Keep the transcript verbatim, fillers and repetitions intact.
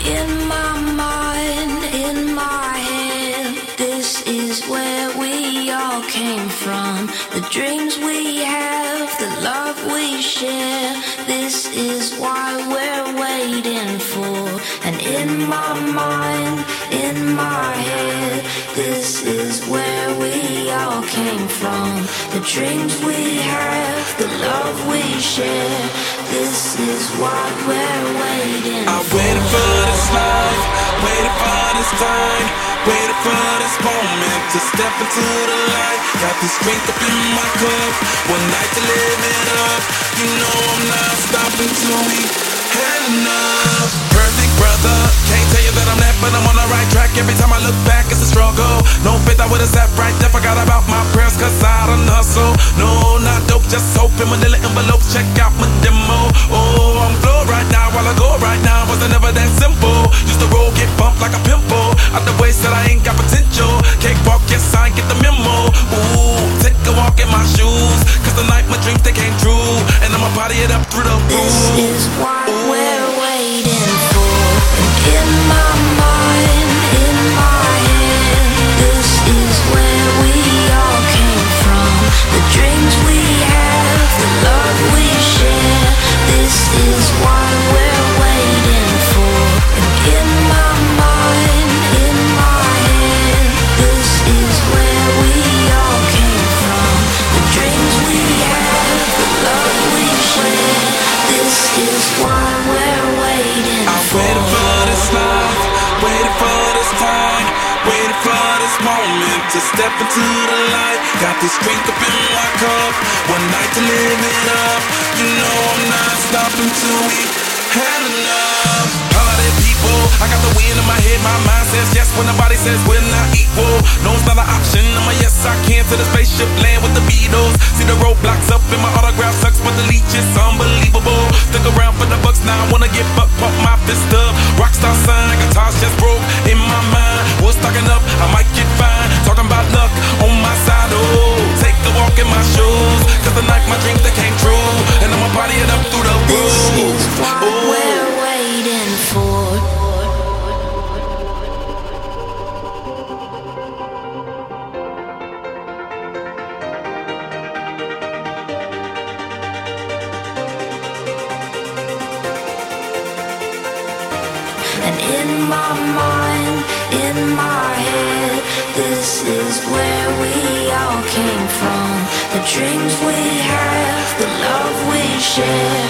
In my mind, in my head, this is where we all came from. The dreams we have, the love we share, this is why we're waiting for. And in my mind, in my head, this is where we all came from. The dreams we have, the love we share, this is what we're waiting I for. waited for this life, waited for this time, waited for this moment to step into the light. Got this drink up in my cup, one night to live it up. You know I'm not stopping till we had enough. Perfect brother, can't tell you that I'm that, but I'm on the right track. Every time I look back, it's a struggle. No faith, I would've sat right there. Forgot about my prayers, cause I done hustle. No, not dope, just hope in manila envelopes. Check out my demo. Oh, I'm floored right now while I go right now. Wasn't never that simple. Used to roll, get bumped like a pimple. Out the way, said I ain't got potential. Cakewalk, yes, I ain't get the memo. Ooh, take a walk in my shoes, cause the night my dreams, they came true. And I'ma party it up through the roof. This is what Ooh. we're waiting for. In my mind, in my head, this is where we all came from. The dreams we have, the love we share, this is what we're waiting for. In my mind, in my head, this is where we all came from. The dreams we have, the love we share, this is what we're waiting I for. waited for this life, waited for this time, waited for this moment to step into the light. Got this drink up in my cup, one night to live it up. You know I'm not stopping till we had enough. Holiday people, I got the wind in my head, my mind says yes when nobody says we're not equal. No, it's not an option, I'm a yes I can to the spaceship land with the Beatles. See the roadblocks up in my autograph sucks, but the leech is unbelievable. Stick around for the bucks now, I wanna get fucked, pump my fist up. Rockstar sign, guitars just broke in my mind. What's stocking up, I might get fine. Talking about luck on my side, oh. Take a walk in my shoes, cause the night my dreams they came true. And I'ma party it up through the roof. This is what Ooh. we're waiting for. And in my mind, in my head, this is where we all came from. The dreams we have, the love we share,